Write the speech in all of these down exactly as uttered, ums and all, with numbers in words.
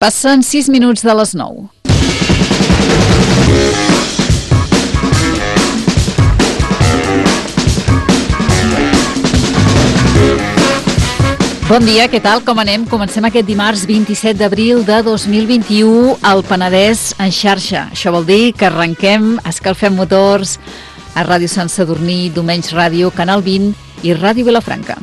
Passen sis minuts de les nou. Bon dia, què tal? Com anem? Comencem aquest dimarts vint-i-set d'abril de dos mil vint-i-u al Penedès en xarxa. Això vol dir que arrenquem, escalfem motors a Ràdio Sant Sadurní, Domenys Ràdio, Canal vint i Ràdio Vilafranca.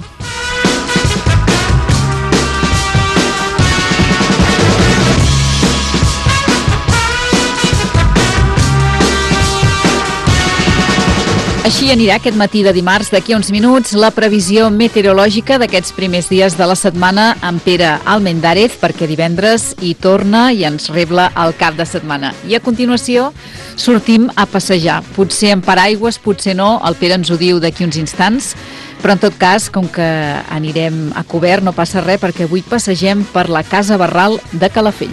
Així anirà aquest matí de dimarts. D'aquí a uns minuts, la previsió meteorològica d'aquests primers dies de la setmana amb Pere Almendárez, perquè divendres hi torna i ens rebla el cap de setmana. I a continuació sortim a passejar. Potser amb paraigües, potser no, el Pere ens ho diu d'aquí uns instants, però en tot cas, com que anirem a cobert, no passa res, perquè avui passegem per la Casa Barral de Calafell.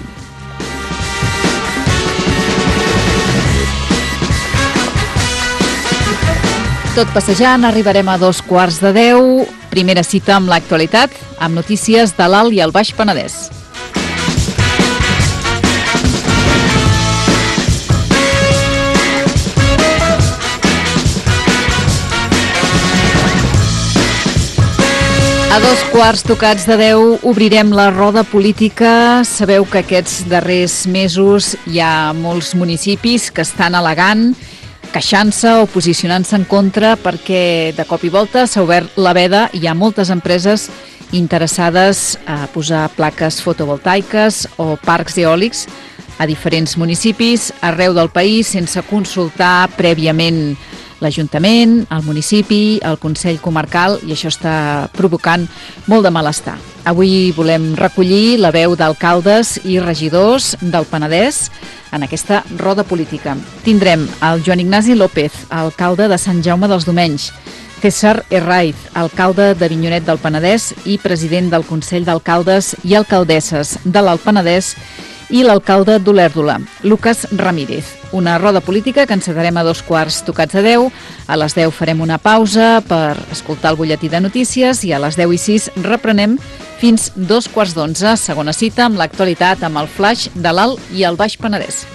Tot passejant, arribarem a dos quarts de deu. Primera cita amb l'actualitat, amb notícies de l'Alt i el Baix Penedès. A dos quarts tocats de deu obrirem la roda política. Sabeu que aquests darrers mesos hi ha molts municipis que estan al·legant, queixant-se o posicionant-se en contra perquè de cop i volta s'ha obert la veda i hi ha moltes empreses interessades a posar plaques fotovoltaiques o parcs eòlics a diferents municipis arreu del país sense consultar prèviament l'Ajuntament, el municipi, el Consell Comarcal, i això està provocant molt de malestar. Avui volem recollir la veu d'alcaldes i regidors del Penedès en aquesta roda política. Tindrem el Joan Ignasi López, alcalde de Sant Jaume dels Domenys, César Herraiz, alcalde d'Avinyonet del Penedès i president del Consell d'Alcaldes i Alcaldesses de l'Alt Penedès, i l'alcalde d'Olèrdola, Lucas Ramírez. Una roda política que encetarem a dos quarts tocats a deu. A les deu farem una pausa per escoltar el butlletí de notícies i a les deu i sis reprenem fins dos quarts d'onze. Segona cita amb l'actualitat amb el flaix de l'Alt i el Baix Penedès.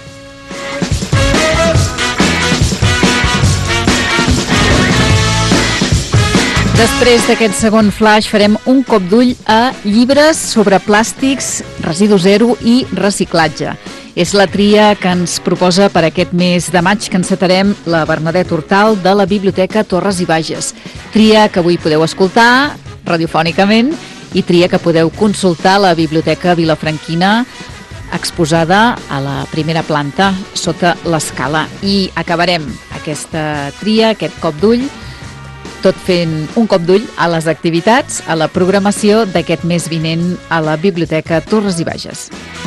Després d'aquest segon flaix farem un cop d'ull a llibres sobre plàstics, residu zero i reciclatge. És la tria que ens proposa per aquest mes de maig que encetarem la Bernadette Hortal de la Biblioteca Torres i Bages. Tria que avui podeu escoltar radiofònicament i tria que podeu consultar a la Biblioteca Vilafranquina exposada a la primera planta sota l'escala. I acabarem aquesta tria, aquest cop d'ull, tot fent un cop d'ull a les activitats, a la programació d'aquest mes vinent a la Biblioteca Torres i Bages.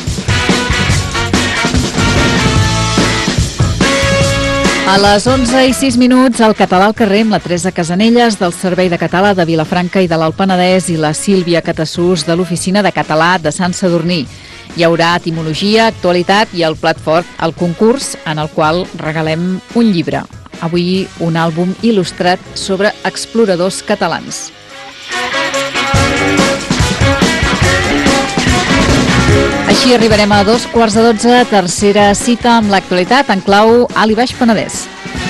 A les onze i sis minuts, el Català al carrer amb la Teresa Casanelles del Servei de Català de Vilafranca i de l'Alt Penedès i la Sílvia Catassús de l'Oficina de Català de Sant Sadurní. Hi haurà etimologia, actualitat i el plat fort, el concurs en el qual regalem un llibre. Avui un àlbum il·lustrat sobre exploradors catalans. Així arribarem a dos quarts de dotze, tercera cita amb l'actualitat en clau Alt i Baix Penedès.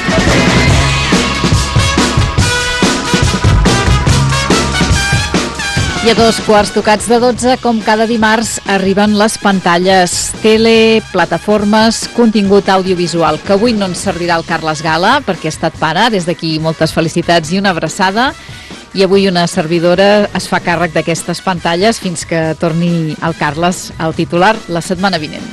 I a dos quarts tocats de dotze, com cada dimarts, arriben les pantalles tele, plataformes, contingut audiovisual, que avui no ens servirà el Carles Gala, perquè ha estat pare, des d'aquí moltes felicitats i una abraçada, i avui una servidora es fa càrrec d'aquestes pantalles fins que torni el Carles al titular la setmana vinent.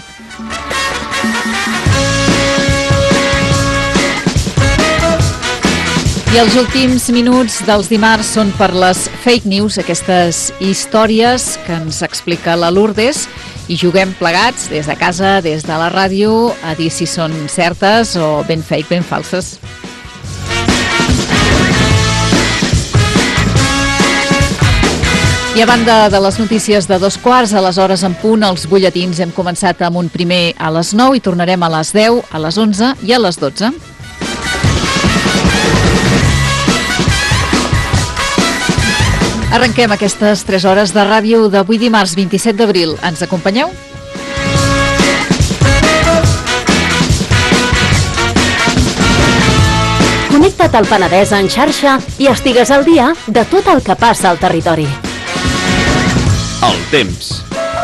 I els últims minuts dels dimarts són per les fake news, aquestes històries que ens explica la Lourdes, i juguem plegats des de casa, des de la ràdio, a dir si són certes o ben fake, ben falses. I a banda de les notícies de dos quarts, a les hores en punt, els butlletins hem començat amb un primer a les nou i tornarem a les deu, a les onze i a les dotze. Arrenquem aquestes tres hores de ràdio d'avui dimarts vint-i-set d'abril. Ens acompanyeu? Connecta't al Penedès en xarxa i estigues al dia de tot el que passa al territori. El temps.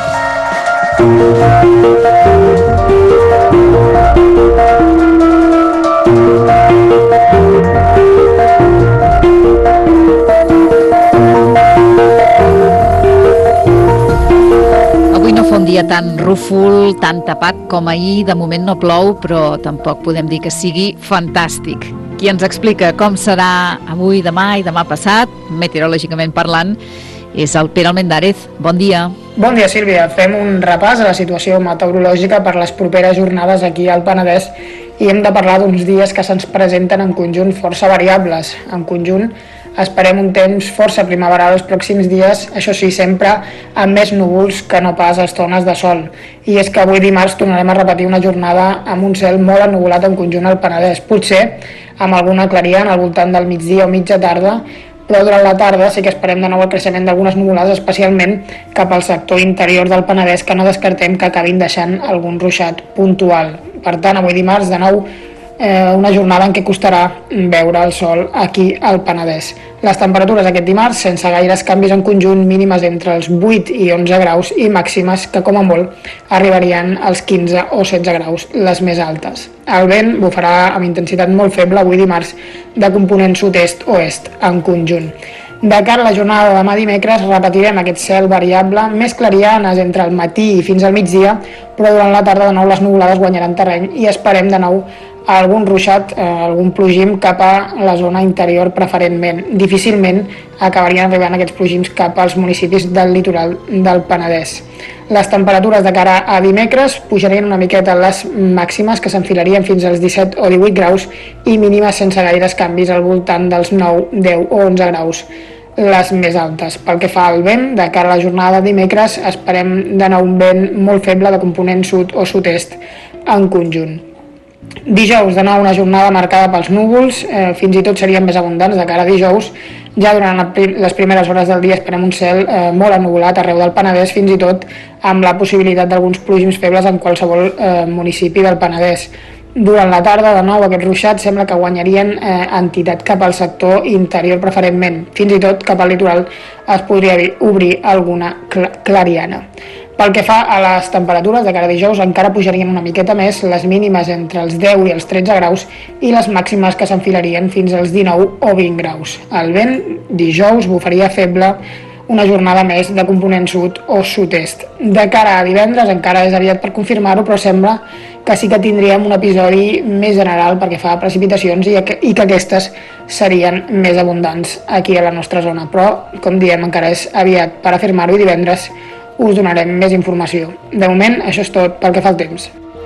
Avui no fa un dia tan rúfol, tan tapat com ahir. De moment no plou, però tampoc podem dir que sigui fantàstic. Qui ens explica com serà avui, demà i demà passat, meteorològicament parlant, és el Pere Almendárez. Bon dia. Bon dia, Sílvia. Fem un repàs a la situació meteorològica per les properes jornades aquí al Penedès i hem de parlar d'uns dies que se'ns presenten en conjunt força variables. En conjunt esperem un temps força primaveral els pròxims dies, això sí, sempre amb més núvols que no pas estones de sol. I és que avui dimarts tornarem a repetir una jornada amb un cel molt ennuvolat en conjunt al Penedès, potser amb alguna clariana al voltant del migdia o mitja tarda, però durant la tarda sí que esperem de nou el creixement d'algunes nuvolades, especialment cap al sector interior del Penedès, que no descartem que acabin deixant algun ruixat puntual. Per tant, avui dimarts, de nou, eh, una jornada en què costarà veure el sol aquí al Penedès. Les temperatures aquest dimarts, sense gaires canvis en conjunt, mínimes entre els vuit i onze graus i màximes que, com a molt, arribarien als quinze o setze graus, les més altes. El vent bufarà amb intensitat molt feble avui dimarts de component sud-est-oest en conjunt. De cara a la jornada de demà dimecres repetirem aquest cel variable, més clarianes entre el matí i fins al migdia, però durant la tarda de nou les nuvolades guanyaran terreny i esperem de nou algun ruixat, eh, algun plogim cap a la zona interior preferentment. Difícilment acabarien arribant aquests plogims cap als municipis del litoral del Penedès. Les temperatures de cara a dimecres pujarien una miqueta les màximes, que s'enfilarien fins als disset o divuit graus, i mínimes sense gaires canvis al voltant dels nou, deu o onze graus, les més altes. Pel que fa al vent, de cara a la jornada de dimecres esperem de nou un vent molt feble de component sud o sud-est en conjunt. Dijous, de nou, una jornada marcada pels núvols, eh, fins i tot serien més abundants de cara a dijous. Ja durant les primeres hores del dia esperem un cel eh, molt ennuvolat arreu del Penedès, fins i tot amb la possibilitat d'alguns plogims febles en qualsevol eh, municipi del Penedès. Durant la tarda, de nou, aquests ruixats sembla que guanyarien eh, entitat cap al sector interior preferentment. Fins i tot cap al litoral es podria obrir alguna cl clariana. Pel que fa a les temperatures, de cara a dijous encara pujarien una miqueta més, les mínimes entre els deu i els tretze graus i les màximes que s'enfilarien fins als dinou o vint graus. El vent dijous bufaria feble, una jornada més de component sud o sud-est. De cara a divendres encara és aviat per confirmar-ho, però sembla que sí que tindríem un episodi més general perquè fa precipitacions i que, i que aquestes serien més abundants aquí a la nostra zona. Però, com diem, encara és aviat per afirmar-ho i divendres us donarem més informació. De moment, això és tot pel que fa al temps.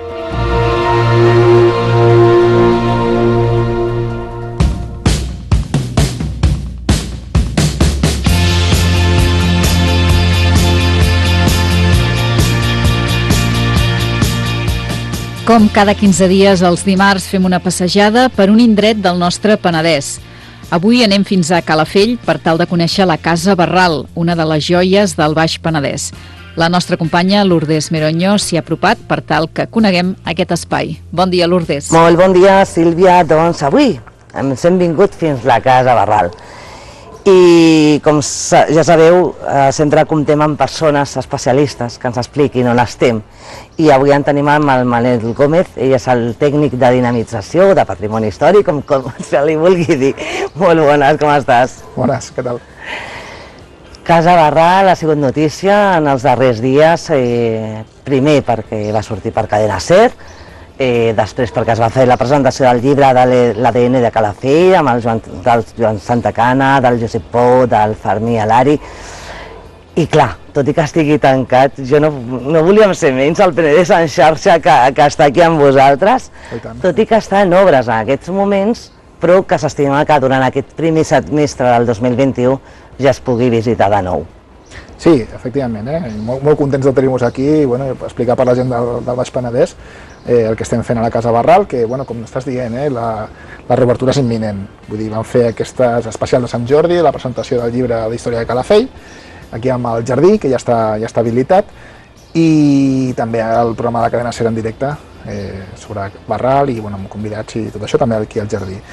Com cada quinze dies, els dimarts fem una passejada per un indret del nostre Penedès. Avui anem fins a Calafell per tal de conèixer la Casa Barral, una de les joies del Baix Penedès. La nostra companya Lourdes Meroño s'hi ha apropat per tal que coneguem aquest espai. Bon dia, Lourdes. Molt bon dia, Sílvia. Doncs avui ens hem vingut fins a la Casa Barral. I com ja sabeu, sempre comptem amb persones especialistes que ens expliquin on estem. I avui en tenim amb el Manel Gómez, ell és el tècnic de dinamització, de patrimoni històric, com, com se li vulgui dir. Molt bones, com estàs? Bones, què tal? Casa Barral ha sigut notícia en els darrers dies, eh, primer perquè va sortir per Cadena Ser, eh, després perquè es va fer la presentació del llibre de l'A D N de Calafell, amb el Joan, del Joan Santacana, del Josep Pou, del Fermí Alari. I clar, tot i que estigui tancat, jo no, no volíem ser menys el Penedès en xarxa que, que està aquí amb vosaltres, tot i que està en obres en aquests moments, però que s'estima que durant aquest primer semestre del dos mil vint-i-u ja es pugui visitar de nou. Sí, efectivament, eh? molt, molt contents de tenir-vos aquí i bueno, explicar per la gent del, del Baix Penedès eh, el que estem fent a la Casa Barral, que bueno, com estàs dient, eh, la, la reobertura és imminent. Vull dir, vam fer aquestes especials de Sant Jordi, la presentació del llibre d'Història de Calafell, aquí amb el jardí, que ja està, ja està habilitat, i també el programa de Cadena Ser en directe eh, sobre Barral i bueno, amb convidats i tot això, també aquí al jardí.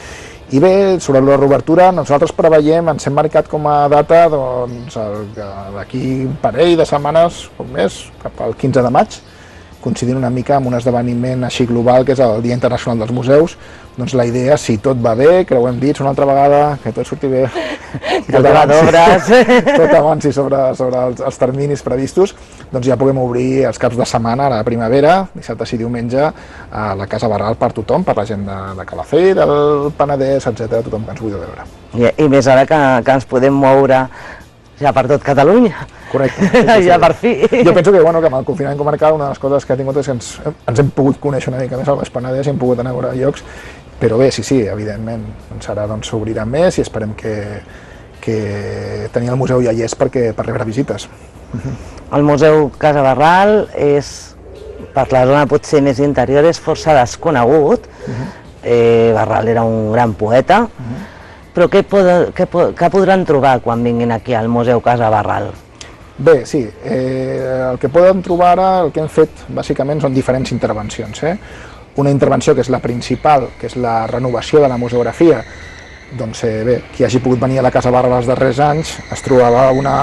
I bé, sobre la reobertura, nosaltres preveiem, ens hem marcat com a data doncs, d'aquí un parell de setmanes, un mes, cap al quinze de maig, coincidint una mica amb un esdeveniment així global que és el Dia Internacional dels Museus. Doncs la idea, si tot va bé, que ho hem dit una altra vegada, que tot surti bé, i tot avanci, tot avanci sobre, sobre els, els terminis previstos, doncs ja puguem obrir els caps de setmana a la primavera, dissabte i diumenge, a la Casa Barral per tothom, per la gent de, de Calafell, del Penedès, etcètera, tothom que ens vulgui veure. I, i més ara que, que ens podem moure ja per tot Catalunya. Correcte. Sí, sí, ja sí. per fi. Jo penso que, bueno, que amb el confinament comarcal una de les coses que ha tingut és que ens, ens hem pogut conèixer una mica més al Baix Penedès i hem pogut anar a veure llocs, però bé, sí, sí, evidentment, doncs ara doncs, s'obrirà més i esperem que, que tenir el museu ja hi és perquè, per rebre visites. El Museu Casa Barral és, per la zona potser més interior, és força desconegut. Uh-huh. eh, Barral era un gran poeta, uh-huh. però què, pod què, pod què podran trobar quan vinguin aquí al Museu Casa Barral? Bé, sí, eh, el que poden trobar ara, el que hem fet bàsicament són diferents intervencions. Eh? Una intervenció que és la principal, que és la renovació de la museografia. Doncs eh, bé, qui hagi pogut venir a la Casa Barral els darrers anys es trobava una,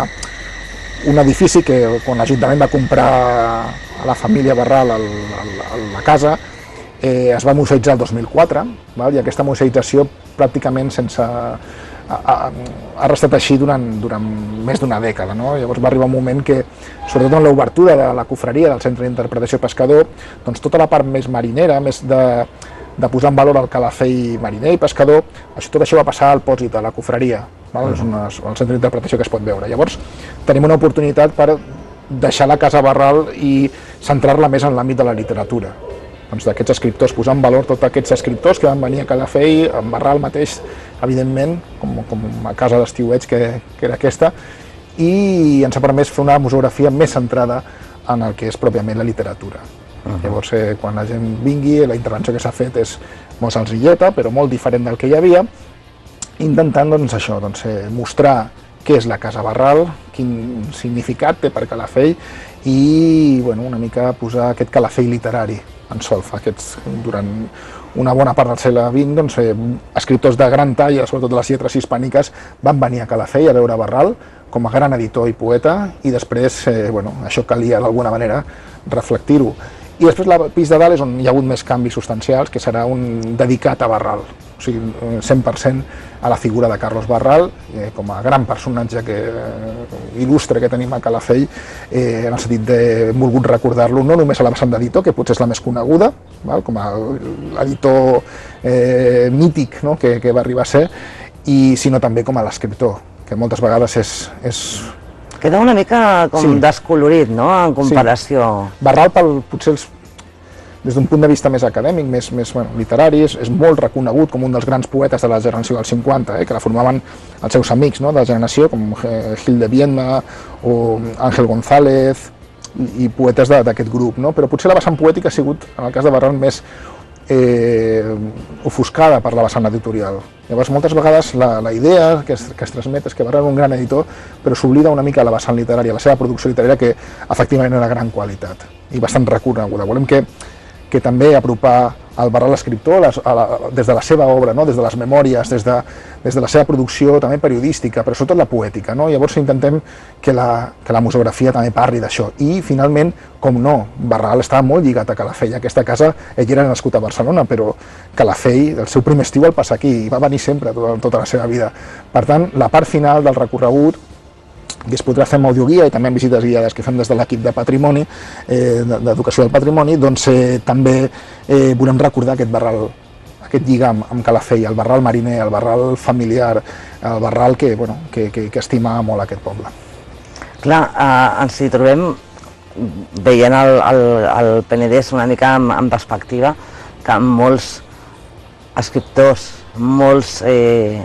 un edifici que quan l'Ajuntament va comprar a la família Barral el, el, el, la casa, eh, es va museïtzar el dos mil quatre, val? I aquesta museïtzació pràcticament sense... Ha, ha, ha restat així durant, durant més d'una dècada, no? Llavors va arribar un moment que, sobretot en l'obertura de la cofreria del Centre d'Interpretació Pescador, doncs tota la part més marinera, més de, de posar en valor el calafell mariner i pescador, això, tot això va passar al pòsit de la cofreria, val? És una, el Centre d'Interpretació que es pot veure. Llavors tenim una oportunitat per deixar la Casa Barral i centrar-la més en l'àmbit de la literatura. Doncs d'aquests escriptors, posar en valor tots aquests escriptors que van venir a Calafell, en Barral mateix, evidentment, com, com a casa d'estiueig que, que era aquesta, i ens ha permès fer una museografia més centrada en el que és pròpiament la literatura. Uh-huh. Llavors, eh, quan la gent vingui, la intervenció que s'ha fet és molt senzilleta, però molt diferent del que hi havia, intentant doncs, això, doncs, eh, mostrar què és la Casa Barral, quin significat té per Calafell i bueno, una mica posar aquest Calafell literari en solfa. Aquests, durant una bona part del segle vint, doncs, eh, escriptors de gran talla, sobretot de les lletres hispàniques, van venir a Calafell a veure Barral com a gran editor i poeta, i després eh, bueno, això calia d'alguna manera reflectir-ho. I després el pis de dalt és on hi ha hagut més canvis substancials, que serà un dedicat a Barral, o sigui, cent per cent a la figura de Carlos Barral, eh, com a gran personatge que, eh, il·lustre que tenim a Calafell, eh, en el sentit de hem volgut recordar-lo no només a la vessant d'editor, que potser és la més coneguda, val? Com a l'editor eh, mític, no? que, que va arribar a ser, i sinó també com a l'escriptor, que moltes vegades és... és... Queda una mica com sí. descolorit, no?, en comparació. Sí. Barral, pel, potser els, des d'un punt de vista més acadèmic, més, més bueno, literari, és, és molt reconegut com un dels grans poetes de la generació dels cinquanta, eh, que la formaven els seus amics, no?, de la generació, com Gil de Viedma o Ángel González, i, i poetes d'aquest grup, no? Però potser la vessant poètica ha sigut, en el cas de Barral, més eh, ofuscada per la vessant editorial. Llavors, moltes vegades la, la idea que es, que es transmet és que Barral era un gran editor, però s'oblida una mica la vessant literària, la seva producció literària, que efectivament era de gran qualitat i bastant reconeguda. Volem que, que també apropar el Barral l'escriptor des de la seva obra, no? Des de les memòries, des de, des de la seva producció també periodística, però sobretot la poètica, no? Llavors intentem que la, que la museografia també parli d'això. I finalment, com no, Barral estava molt lligat a Calafell. Aquesta casa, ell era nascut a Barcelona, però Calafell, el seu primer estiu el passa aquí, i va venir sempre tota, tota la seva vida. Per tant, la part final del recorregut, que es podrà fer amb audioguia i també amb visites guiades que fem des de l'equip de patrimoni, eh, d'educació del patrimoni, doncs eh, també eh, volem recordar aquest Barral, aquest lligam amb Calafell, el Barral mariner, el Barral familiar, el Barral que, bueno, que, que, que estima molt aquest poble. Clar, eh, ens hi trobem veient el, el, el Penedès una mica en, en perspectiva, que molts escriptors, molts eh,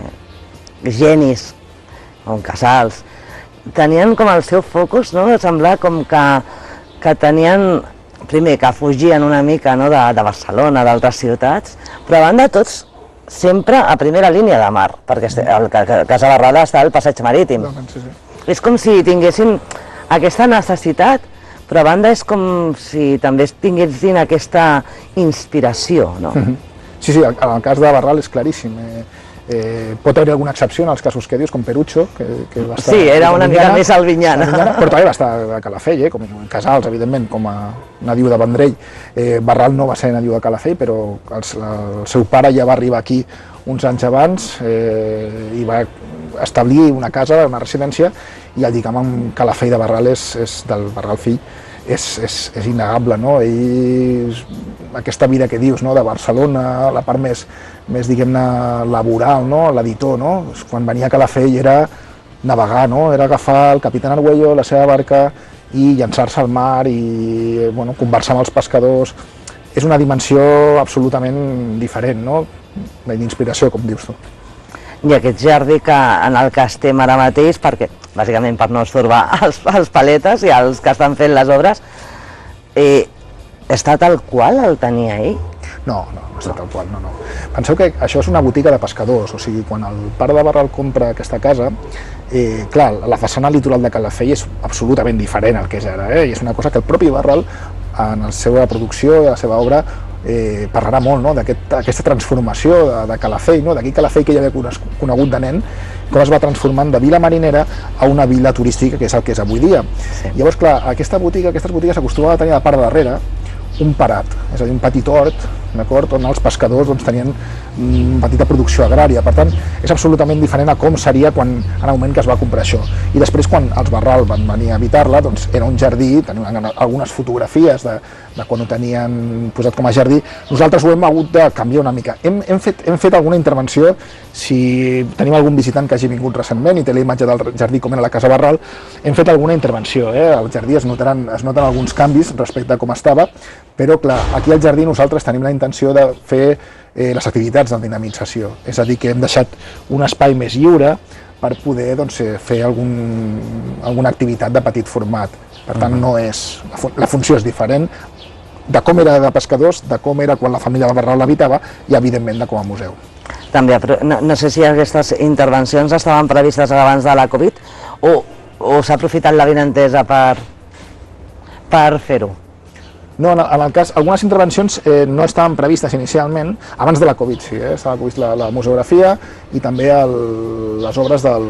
genis, com Casals, tenien com el seu focus, no? Semblar com que, que tenien, primer, que fugien una mica, no? de, de Barcelona, d'altres ciutats, però a banda tots sempre a primera línia de mar, perquè el, el Casa Barral està al passeig marítim. Sí, sí. És com si tinguessin aquesta necessitat, però a banda és com si també tinguessin aquesta inspiració, no? Sí, sí, en el cas de Barral és claríssim. Eh, Eh, pot haver alguna excepció en els casos que dius, com Perucho, que, que va estar... Sí, era una mica més albinyana. Però també va estar a Calafell, eh, com Casals, evidentment, com a nadiu de Vendrell. Eh, Barral no va ser nadiu de Calafell, però el, el seu pare ja va arribar aquí uns anys abans eh, i va establir una casa, una residència, i el lligam amb Calafell de Barral és, és del Barral fill és, és, és innegable, no? Ell, aquesta vida que dius, no? De Barcelona, la part més, més diguem-ne, laboral, no? L'editor, no? Quan venia a Calafell era navegar, no? Era agafar el Capitán Argüello, la seva barca, i llançar-se al mar i bueno, conversar amb els pescadors. És una dimensió absolutament diferent, no? D'inspiració, com dius tu. I aquest jardí que, en el que estem ara mateix, perquè bàsicament per no estorbar els, els paletes i els que estan fent les obres, eh, està tal qual el tenia ell? No, no, no està tal qual, no, no. Penseu que això és una botiga de pescadors, o sigui, quan el pare de Barral compra aquesta casa, eh, clar, la façana litoral de Calafell és absolutament diferent al que és ara, eh? I és una cosa que el propi Barral, en la seva producció i la seva obra, eh, parlarà molt, no? D'aquesta aquest, transformació de, de Calafell, no? D'aquell Calafell que ja havia conegut de nen, com es va transformant de vila marinera a una vila turística, que és el que és avui dia. Sí. Llavors, clar, aquesta botiga, aquestes botigues s'acostumaven a tenir a la part de darrere un parat, és a dir, un petit hort, d'acord, on els pescadors doncs, tenien una petita producció agrària. Per tant, és absolutament diferent a com seria quan, en el moment que es va comprar això. I després, quan els Barral van venir a habitar-la, doncs era un jardí, tenien algunes fotografies de, de quan ho tenien posat com a jardí. Nosaltres ho hem hagut de canviar una mica. Hem, hem, fet, hem fet alguna intervenció, si tenim algun visitant que hagi vingut recentment i té la imatge del jardí com era la Casa Barral, hem fet alguna intervenció. Eh? Al jardí es notaran, es noten alguns canvis respecte a com estava, però clar, aquí al jardí nosaltres tenim la intenció de fer eh, les activitats de dinamització, és a dir, que hem deixat un espai més lliure per poder doncs, fer algun, alguna activitat de petit format. Per tant, no és, la, fun la funció és diferent de com era de pescadors, de com era quan la família de Barral l'habitava i, evidentment, de com a museu. També, però no, no sé si aquestes intervencions estaven previstes abans de la Covid o, o s'ha aprofitat l'avinentesa per, per fer-ho. No, en el cas, algunes intervencions eh, no estaven previstes inicialment, abans de la Covid, sí, eh? Estava previst la, la museografia i també el, les obres del,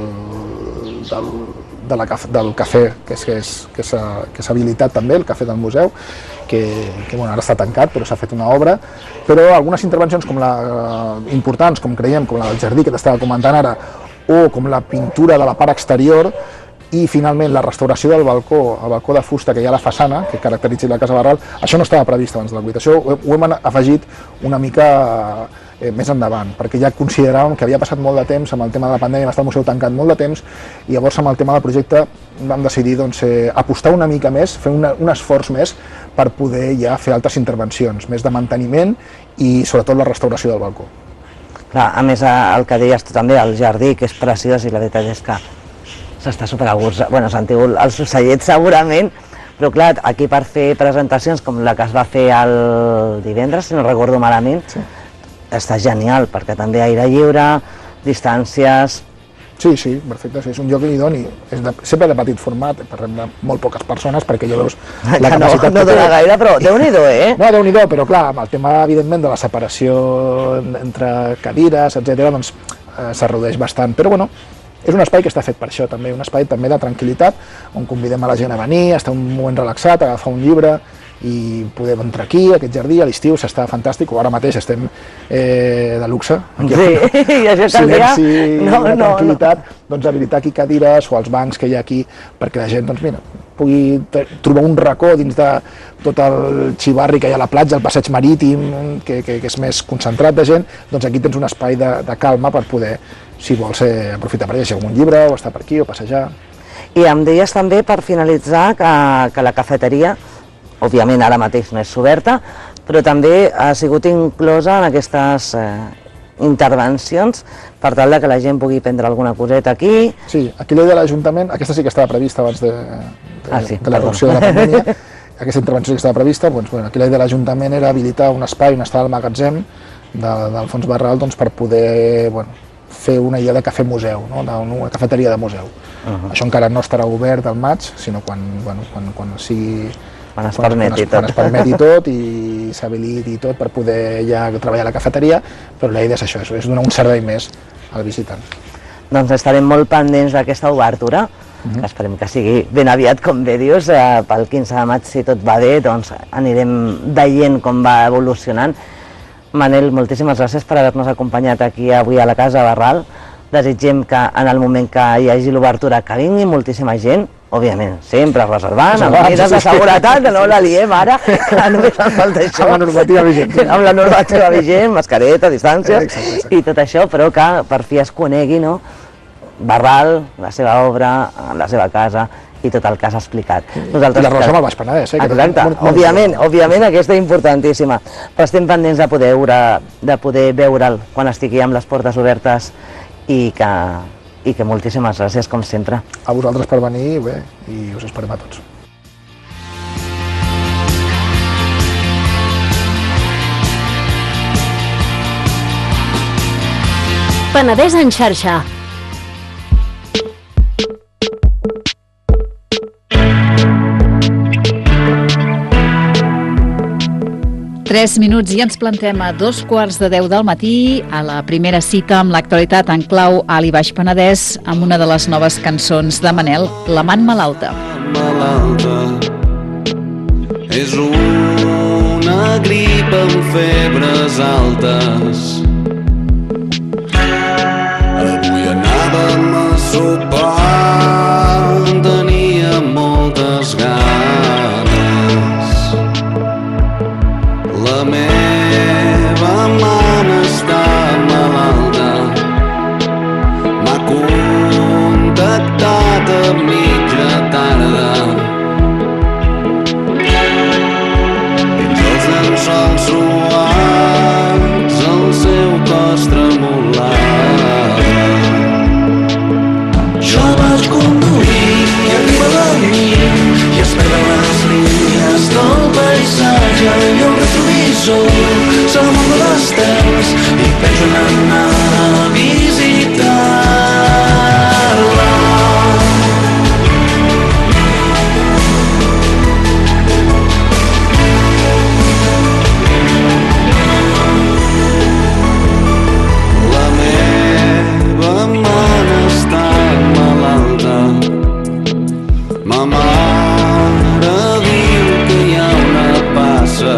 del, de la, del cafè, que és, que és, que és, que és habilitat també, el cafè del museu, que, que bueno, ara està tancat, però s'ha fet una obra, però algunes intervencions com la, eh, importants, com creiem, com la del jardí que t'estava comentant ara, o com la pintura de la part exterior, i finalment la restauració del balcó, el balcó de fusta que hi ha a la façana, que caracteritza la Casa Barral, això no estava previst abans de la Covid. Això ho, ho hem afegit una mica eh, més endavant, perquè ja consideràvem que havia passat molt de temps amb el tema de la pandèmia, va estar el museu tancat molt de temps, i llavors amb el tema del projecte vam decidir doncs, eh, apostar una mica més, fer una, un esforç més per poder ja fer altres intervencions, més de manteniment i sobretot la restauració del balcó. Clar, a més, el que deies tu també, el jardí, que és preciós, i la veritat és que s'està superagut, bueno, s'han tingut els ocellets segurament, però clar, aquí per fer presentacions com la que es va fer el divendres, si no recordo malament, sí. Està genial, perquè també aire lliure, distàncies... Sí, sí, perfecte, sí, és un lloc idoni, és de, sempre de petit format, parlem de molt poques persones, perquè ja veus la capacitat no, no dona gaire, però déu-n'hi-do, eh? No, déu-n'hi-do, però clar, amb el tema, evidentment, de la separació entre cadires, etcètera, doncs eh, s'arrodeix bastant, però bueno, és un espai que està fet per això també, un espai també de tranquil·litat, on convidem a la gent a venir, a estar un moment relaxat, a agafar un llibre i poder entrar aquí, a aquest jardí, a l'estiu s'està fantàstic, o ara mateix estem eh, de luxe, aquí, sí, i això silenci, no, no, tranquil·litat, no. Doncs habilitar aquí cadires o els bancs que hi ha aquí, perquè la gent, doncs mira, pugui trobar un racó dins de tot el xivarri que hi ha a la platja, el passeig marítim, que, que, que és més concentrat de gent, doncs aquí tens un espai de, de calma per poder, si vols, eh, aprofitar per llegir algun llibre o estar per aquí o passejar. I em deies també, per finalitzar, que, que la cafeteria, òbviament ara mateix no és oberta, però també ha sigut inclosa en aquestes eh, intervencions per tal que la gent pugui prendre alguna coseta aquí. Sí, aquí l'idea de l'Ajuntament, aquesta sí que estava prevista abans de, de, ah, sí, de l'erupció de la pandèmia, aquesta intervenció que estava prevista, doncs, bueno, aquí l'idea de l'Ajuntament era habilitar un espai on estava el magatzem de, d'Alfons Barral doncs, per poder bueno, fer una idea de cafè museu, no? Una cafeteria de museu. Uh -huh. Això encara no estarà obert al maig, sinó quan, bueno, quan, quan sigui... Quan es, quan, permeti, quan es, quan es permeti tot i s'habiliti i tot per poder ja treballar a la cafeteria, però la idea és això, és donar un servei més al visitant. Doncs estarem molt pendents d'aquesta obertura, mm-hmm. que esperem que sigui ben aviat, com bé dius, eh, pel quinze de maig, si tot va bé, doncs anirem veient com va evolucionant. Manel, moltíssimes gràcies per haver-nos acompanyat aquí avui a la Casa Barral. Desitgem que en el moment que hi hagi l'obertura que vingui moltíssima gent, òbviament, sempre reservant, amb mesures de seguretat, que no la liem ara, que només ens falta això. Amb la normativa vigent. Amb la normativa vigent, mascareta, distàncies i tot això, però que per fi es conegui, no? Barral, la seva obra, la seva casa i tot el que has explicat. Nosaltres, I la relació amb el Baix Penedès, eh? Exacte, molt, molt òbviament, molt. òbviament aquesta és importantíssima, però estem pendents de poder, de poder veure'l quan estigui amb les portes obertes i que, i que moltíssimes gràcies, com sempre. A vosaltres per venir, bé, i us esperem a tots. Penedès en xarxa. Tres minuts i ens plantem a dos quarts de deu del matí a la primera cita amb l'actualitat en clau Alt i Baix Penedès amb una de les noves cançons de Manel, L'amant malalta. Malalta és una grip amb febres altes. Avui anàvem a sopar, tenia moltes ganes. La meva mama està malalta, m'ha contactat a mitja tarda. Dins els llençols suats el seu cos tremolava. Jo vaig conduir i arriba la nit i es perden les línies del paisatge i el retrovisor s'amon de les terres i penso en anar a visitar-la. La meva mare està malalta, ma mare diu que hi ha una passa.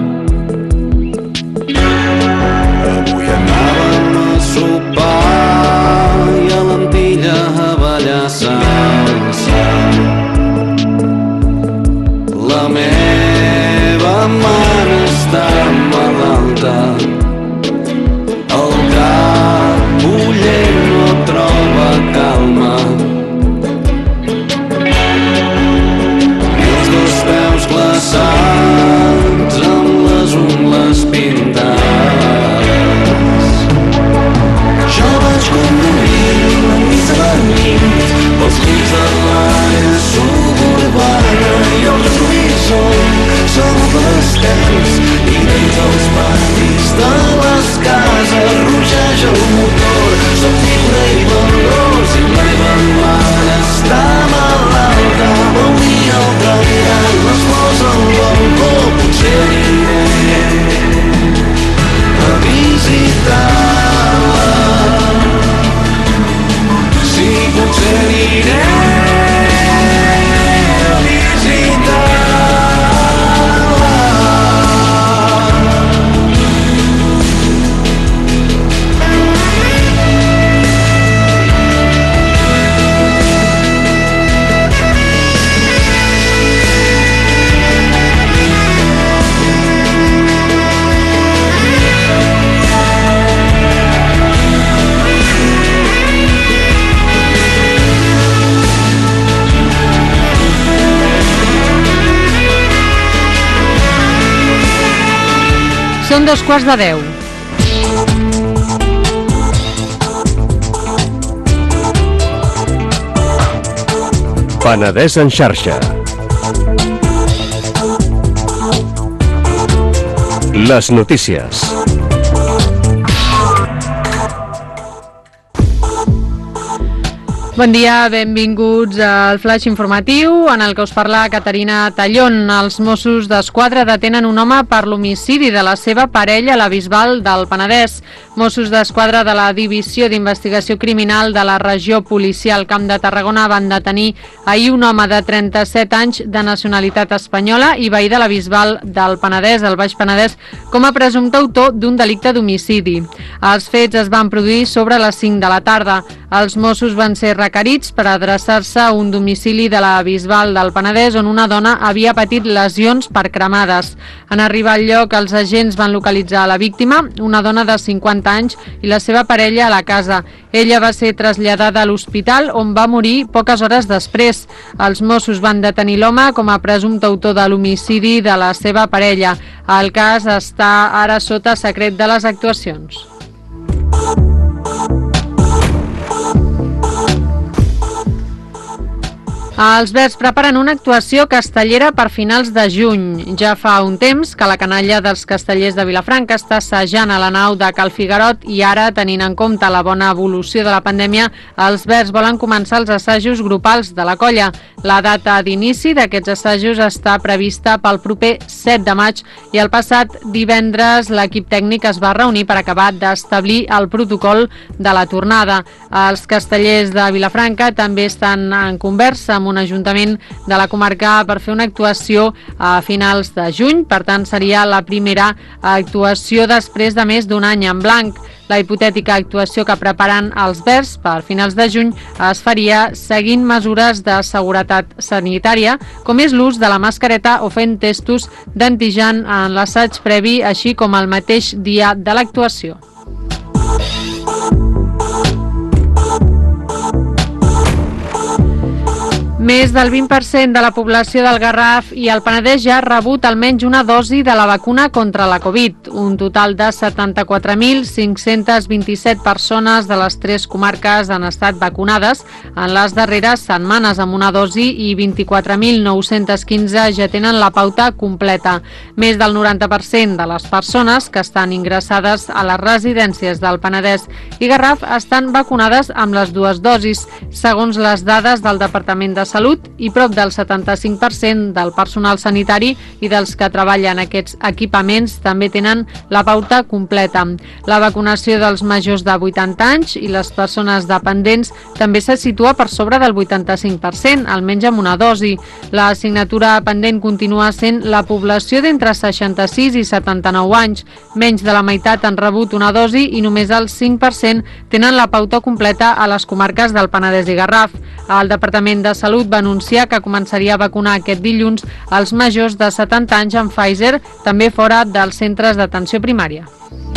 Avui anàvem a sopar i a l'Antilla a ballar salsa. La meva mare està malalta, el cap bullent no troba calma. Peus glaçats amb les ungles pintades. Jo vaig conduir enmig de la nit pels límits de l'àrea suburbana i el retrovisor s'amon de les terres i dins els patis de les cases rugeix el motor. Soc lliure i valorós i la meva mare està malalta. Veuria el treballant les flors al balcó, potser aniré a visitar-la. Sí, potser aniré a visitar-la. Són dos quarts de deu. Penedès en xarxa. Les notícies. Bon dia, benvinguts al flash informatiu en el que us parla Caterina Tallón. Els Mossos d'Esquadra detenen un home per l'homicidi de la seva parella a la Bisbal del Penedès. Mossos d'Esquadra de la Divisió d'Investigació Criminal de la Regió Policial Camp de Tarragona van detenir ahir un home de trenta-set anys de nacionalitat espanyola i veí de la Bisbal del Penedès, al Baix Penedès, com a presumpte autor d'un delicte d'homicidi. Els fets es van produir sobre les cinc de la tarda. Els Mossos van ser requerits per adreçar-se a un domicili de la Bisbal del Penedès on una dona havia patit lesions per cremades. En arribar al lloc, els agents van localitzar la víctima, una dona de cinquanta anys, i la seva parella a la casa. Ella va ser traslladada a l'hospital on va morir poques hores després. Els Mossos van detenir l'home com a presumpte autor de l'homicidi de la seva parella. El cas està ara sota secret de les actuacions. Els Verds preparen una actuació castellera per finals de juny. Ja fa un temps que la canalla dels castellers de Vilafranca està assajant a la nau de Cal Figuerot i ara, tenint en compte la bona evolució de la pandèmia, els Verds volen començar els assajos grupals de la colla. La data d'inici d'aquests assajos està prevista pel proper set de maig i el passat divendres l'equip tècnic es va reunir per acabar d'establir el protocol de la tornada. Els castellers de Vilafranca també estan en conversa amb un ajuntament de la comarca per fer una actuació a finals de juny, per tant seria la primera actuació després de més d'un any en blanc. La hipotètica actuació que preparen els Verds per finals de juny es faria seguint mesures de seguretat sanitària, com és l'ús de la mascareta o fent testos d'antigen en l'assaig previ, així com el mateix dia de l'actuació. Més del vint per cent de la població del Garraf i el Penedès ja ha rebut almenys una dosi de la vacuna contra la Covid. Un total de setanta-quatre mil cinc-cents vint-i-set persones de les tres comarques han estat vacunades en les darreres setmanes amb una dosi i vint-i-quatre mil nou-cents quinze ja tenen la pauta completa. Més del noranta per cent de les persones que estan ingressades a les residències del Penedès i Garraf estan vacunades amb les dues dosis, segons les dades del Departament de Salut, i prop del setanta-cinc per cent del personal sanitari i dels que treballen en aquests equipaments també tenen la pauta completa. La vacunació dels majors de vuitanta anys i les persones dependents també se situa per sobre del vuitanta-cinc per cent, almenys amb una dosi. La assignatura pendent continua sent la població d'entre seixanta-sis i setanta-nou anys. Menys de la meitat han rebut una dosi i només el cinc per cent tenen la pauta completa a les comarques del Penedès i Garraf. El Departament de Salut va anunciar que començaria a vacunar aquest dilluns els majors de setanta anys amb Pfizer, també fora dels centres d'atenció primària.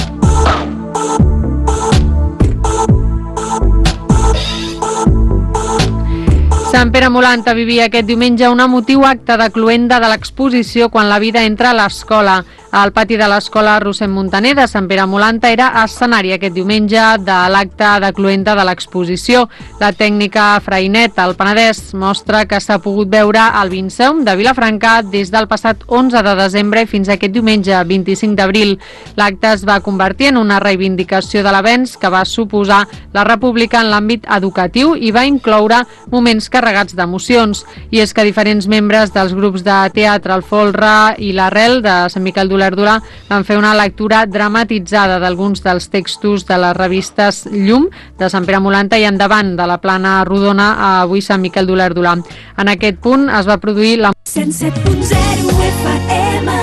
Sant Pere Molanta vivia aquest diumenge un emotiu acte de cloenda de l'exposició Quan la vida entra a l'escola. El pati de l'escola Rossend Montaner de Sant Pere Molanta era escenari aquest diumenge de l'acte de cloenda de l'exposició. La tècnica Frainet al Penedès mostra que s'ha pogut veure al Vinceum de Vilafranca des del passat onze de desembre fins aquest diumenge vint-i-cinc d'abril. L'acte es va convertir en una reivindicació de l'avenç que va suposar la República en l'àmbit educatiu i va incloure moments carregats d'emocions. I és que diferents membres dels grups de teatre El Folre i l'Arrel de Sant Miquel d'Olèrdola van fer una lectura dramatitzada d'alguns dels textos de les revistes Llum de Sant Pere Molanta i Endavant de la Plana Rodona a avui Sant Miquel d'Olèrdola. En aquest punt es va produir la... cent set punt zero F M.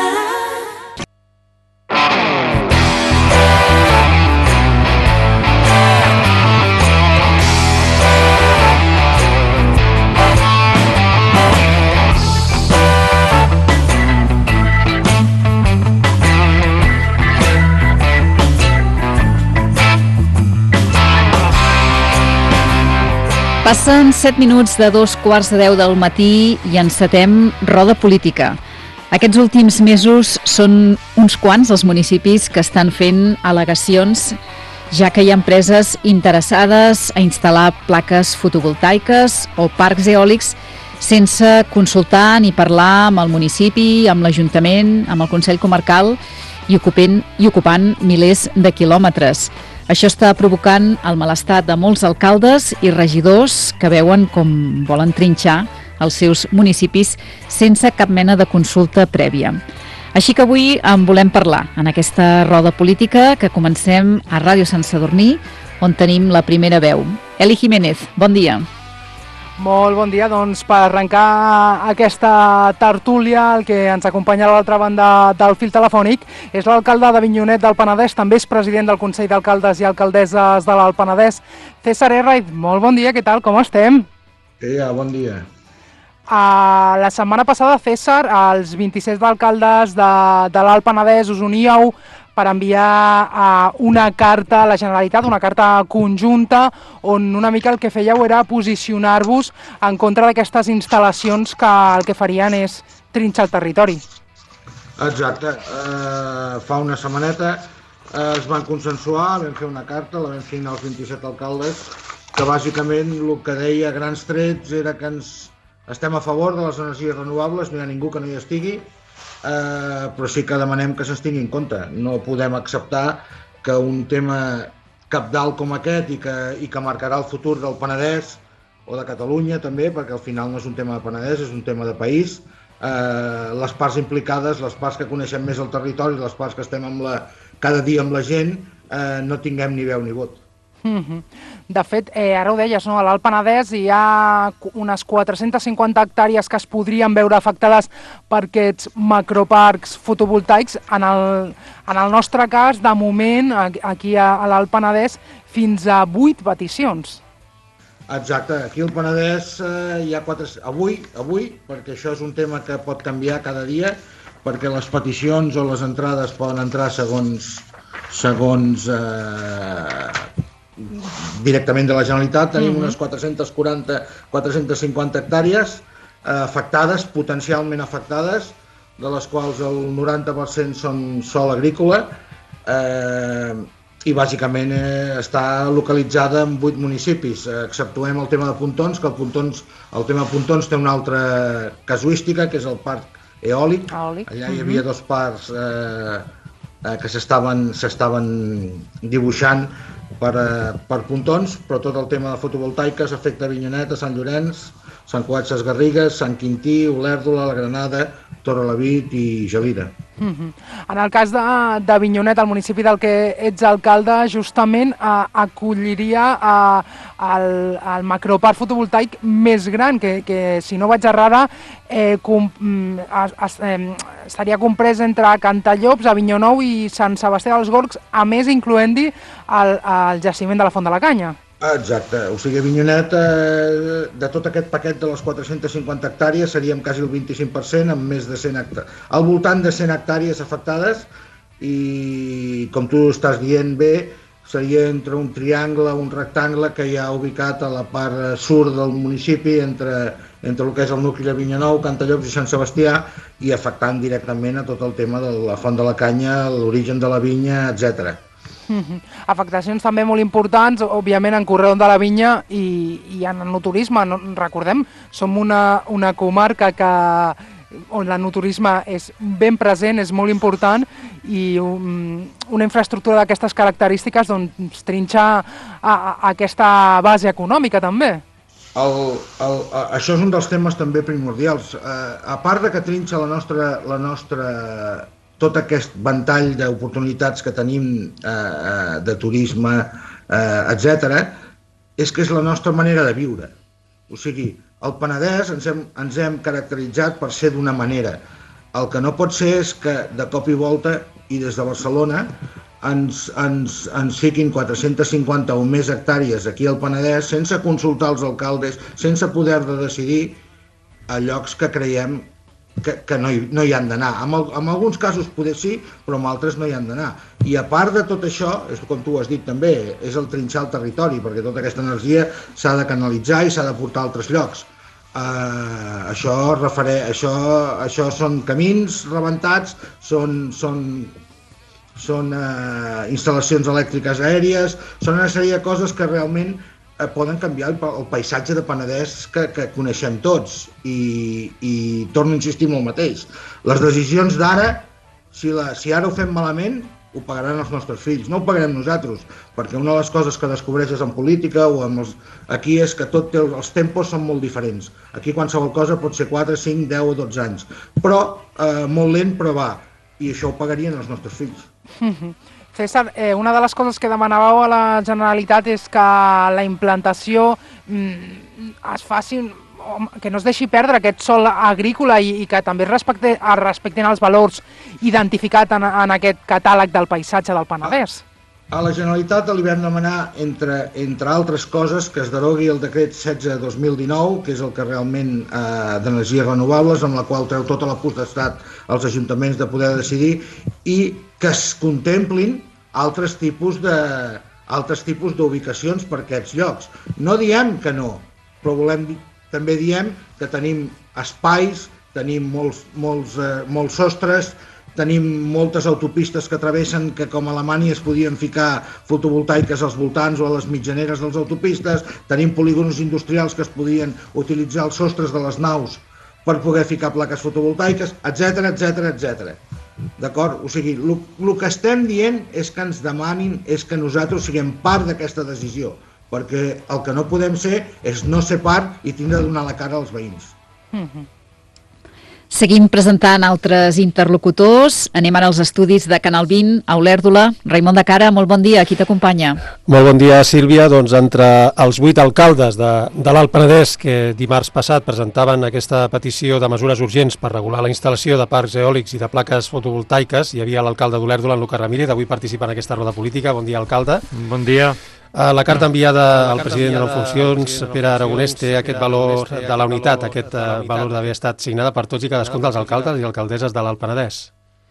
Passen set minuts de dos quarts de deu del matí i encetem Roda Política. Aquests últims mesos són uns quants els municipis que estan fent al·legacions, ja que hi ha empreses interessades a instal·lar plaques fotovoltaiques o parcs eòlics sense consultar ni parlar amb el municipi, amb l'Ajuntament, amb el Consell Comarcal i ocupant, i ocupant milers de quilòmetres. Això està provocant el malestar de molts alcaldes i regidors que veuen com volen trinxar els seus municipis sense cap mena de consulta prèvia. Així que avui en volem parlar en aquesta roda política que comencem a Ràdio Sant Sadurní, on tenim la primera veu. Eli Jiménez, bon dia. Molt bon dia. Doncs per arrencar aquesta tertúlia, el que ens acompanya a l'altra banda del fil telefònic és l'alcalde d'Avinyonet del Penedès, també és president del Consell d'Alcaldes i Alcaldesses de l'Alt Penedès, César Herraiz. Molt bon dia, què tal, com estem? Sí, bon dia. Uh, la setmana passada, César, els vint-i-set alcaldes de, de l'Alt Penedès us uníeu per enviar uh, una carta a la Generalitat, una carta conjunta, on una mica el que fèieu era posicionar-vos en contra d'aquestes instal·lacions que el que farien és trinxar el territori. Exacte. Uh, fa una setmaneta uh, es van consensuar, vam fer una carta, la vam signar els vint-i-set alcaldes, que bàsicament el que deia a grans trets era que ens estem a favor de les energies renovables, no hi ha ningú que no hi estigui, Uh, però sí que demanem que se'ns tingui en compte. No podem acceptar que un tema cabdal com aquest i que, i que marcarà el futur del Penedès o de Catalunya també, perquè al final no és un tema de Penedès, és un tema de país, uh, les parts implicades, les parts que coneixem més el territori, les parts que estem amb la, cada dia amb la gent, uh, no tinguem ni veu ni vot. Mm-hmm. De fet, eh, ara ho deies, no? A l'Alt Penedès hi ha unes quatre-centes cinquanta hectàrees que es podrien veure afectades per aquests macroparcs fotovoltaics. En el, en el nostre cas, de moment, aquí a, a l'Alt Penedès, fins a vuit peticions. Exacte, aquí al Penedès eh, hi ha quatre... Avui, avui, perquè això és un tema que pot canviar cada dia, perquè les peticions o les entrades poden entrar segons... segons eh, directament de la Generalitat, tenim unes quatre-centes quaranta a quatre-centes cinquanta hectàrees eh, afectades, potencialment afectades, de les quals el noranta per cent són sòl agrícola, eh, i bàsicament eh, està localitzada en vuit municipis. Eh, exceptuem el tema de Pontons, que el, Pontons, el tema de Pontons té una altra casuística, que és el parc eòlic. Eòlic. Allà hi havia dos parcs eh, eh, que s'estaven s'estaven dibuixant per, per Pontons, però tot el tema de fotovoltaiques afecta Avinyonet, Sant Llorenç, Sant Cugat Sesgarrigues, Sant Quintí, Olèrdola, la Granada, Torrelavit i Gelida. Mm-hmm. En el cas d'Avinyonet, el municipi del que ets alcalde, justament eh, acolliria eh, el, el macroparc fotovoltaic més gran, que, que si no vaig errada, eh, com, es, es, eh, estaria comprès entre Cantallops, Avinyó Nou i Sant Sebastià dels Gorgs, a més incloent-hi el, el jaciment de la Font de la Canya. Exacte, o sigui, Avinyonet, eh, de tot aquest paquet de les quatre-centes cinquanta hectàrees, seríem quasi el vint-i-cinc per cent, amb més de cent hectàrees, al voltant de cent hectàrees afectades, i com tu estàs dient bé, seria entre un triangle, un rectangle que hi ha ubicat a la part sud del municipi, entre, entre el que és el nucli d'Avinyó Nou, Cantallops i Sant Sebastià, i afectant directament a tot el tema de la Font de la Canya, l'origen de la vinya, etcètera. Mm-hmm. Afectacions també molt importants, òbviament en Corredor de la Vinya i, i en el turisme. No, recordem, som una, una comarca que, on l'enoturisme és ben present, és molt important, i um, una infraestructura d'aquestes característiques doncs, trinxa a, a, a aquesta base econòmica també. El, el, això és un dels temes també primordials. Eh, a part de que trinxa la nostra... La nostra tot aquest ventall d'oportunitats que tenim eh, de turisme, eh, etcètera, és que és la nostra manera de viure. O sigui, al Penedès ens hem, ens hem caracteritzat per ser d'una manera. El que no pot ser és que de cop i volta, i des de Barcelona, ens, ens, ens fiquin quatre-centes cinquanta o més hectàrees aquí al Penedès sense consultar els alcaldes, sense poder de decidir a llocs que creiem que, que no, hi, no hi han d'anar. En, en alguns casos poder sí, però en altres no hi han d'anar. I a part de tot això, és com tu has dit també, és el trinxar el territori, perquè tota aquesta energia s'ha de canalitzar i s'ha de portar a altres llocs. Uh, això, referé, això, això són camins rebentats, són, són, són uh, instal·lacions elèctriques aèries, són una sèrie de coses que realment poden canviar el, el paisatge de Penedès que, que coneixem tots, i, i torno a insistir en el mateix. Les decisions d'ara, si, la, si ara ho fem malament, ho pagaran els nostres fills, no ho pagarem nosaltres, perquè una de les coses que descobreixes en política o amb els... aquí és que tot té... els tempos són molt diferents. Aquí qualsevol cosa pot ser quatre, cinc, deu o dotze anys, però eh, molt lent, però va, i això ho pagarien els nostres fills. César, eh, una de les coses que demanàveu a la Generalitat és que la implantació mm, es faci, que no es deixi perdre aquest sòl agrícola i, i que també es, respecte, es respectin els valors identificats en, en aquest catàleg del paisatge del Penedès. A la Generalitat li vam demanar, entre, entre altres coses, que es derogui el decret setze dos mil dinou, que és el que realment eh, d'energies renovables, amb la qual treu tota la potestat als ajuntaments de poder decidir, i que es contemplin altres tipus de altres tipus d'ubicacions per aquests llocs. No diem que no, però volem, també diem que tenim espais, tenim molts, molts, eh, molts sostres, tenim moltes autopistes que travessen que com a Alemanya es podien ficar fotovoltaiques als voltants o a les mitjaneres dels autopistes, tenim polígons industrials que es podien utilitzar els sostres de les naus per poder ficar plaques fotovoltaiques, etcètera, etcètera, etcètera. D'acord? O sigui, el que estem dient és que ens demanin, és que nosaltres siguem part d'aquesta decisió, perquè el que no podem ser és no ser part i tindre de donar la cara als veïns. Mm-hmm. Seguim presentant altres interlocutors. Anem ara als estudis de Canal vint, a Olèrdola. Raimon de Cara, molt bon dia, qui t'acompanya? Molt bon dia, Sílvia. Doncs entre els vuit alcaldes de, de l'Alt Penedès que dimarts passat presentaven aquesta petició de mesures urgents per regular la instal·lació de parcs eòlics i de plaques fotovoltaiques, hi havia l'alcalde d'Olèrdola, en Lucas Ramírez, avui participa en aquesta roda política. Bon dia, alcalde. Bon dia. La carta enviada al president de les funcions, Pere Aragonès, té aquest valor de la unitat, aquest valor d'haver estat signada per tots i cadascun dels alcaldes i alcaldesses de l'Alt Penedès.